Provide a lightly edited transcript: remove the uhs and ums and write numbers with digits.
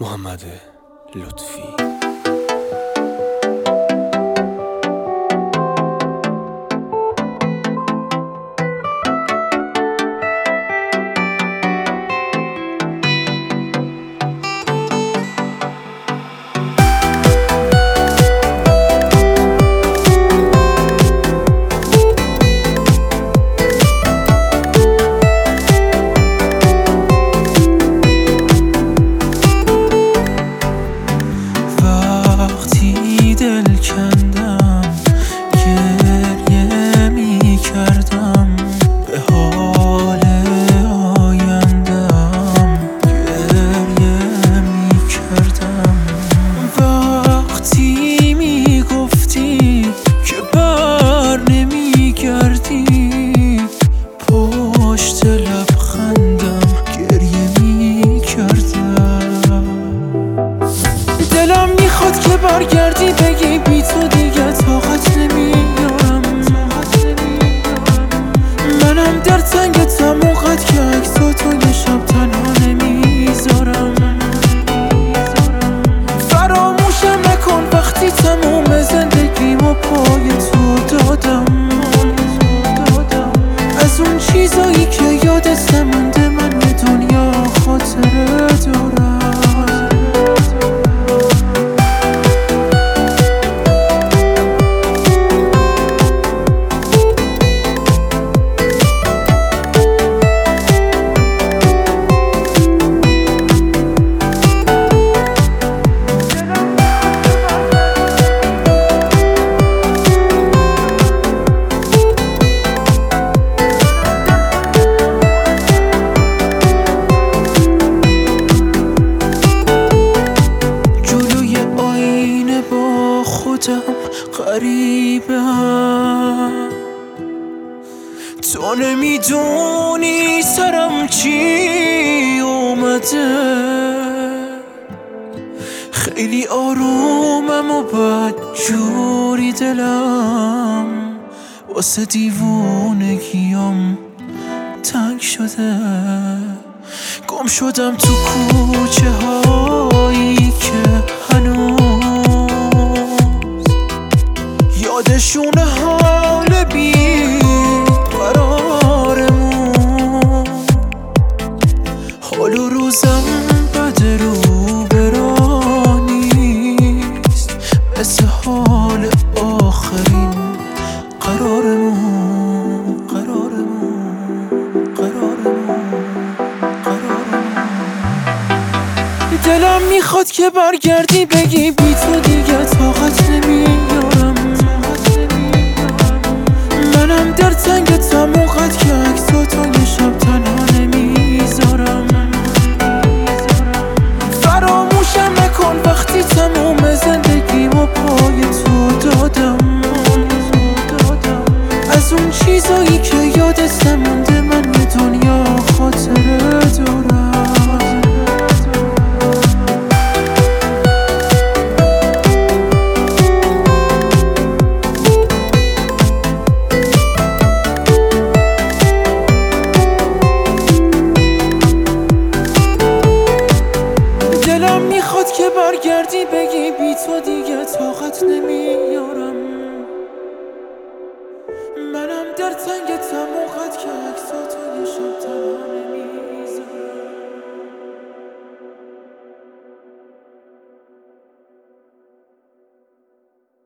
محمد لطفی. دل کندم گریه می کردم به حال آیندم گریه می کردم وقتی می گفتی که بر نمی گردی پشت لبخندم گریه می کردم دلم میخواد که برگردی بگی بی تو دیگه طاقت نمیارم منم در تنگ تموقت که عکساتو یه شب تنها نمیذارم فراموشم نکن وقتی تموم زندگیمو پای تو دادم از اون چیزایی که یادت نمونده من یه دنیا خاطره دارم غریبم تو نمیدونی سرم چی اومده خیلی آرومم و بدجوری دلم واسه دیوونگیم تنگ شده گم شدم تو کوچه هایی که هنوز یادشون حال بی قرارمون حال و روزم بد رو برانیست مثل حال آخرین قرارمون دلم میخواد که برگردی بگی بی تو دیگه طاقت نمیارم منم در تنگ تموقت که عکساتو یه شب تنها نمیذارم فراموشم نکن وقتی تموم زندگیمو پای تو دادم از اون چیزایی که یادت نمونده من یه دنیا خاطره دارم دلم میخواد که برگردی بگی بی تو دیگه طاقت نمیارم منم در تنگ تموقت که عکساتو یه شب تنها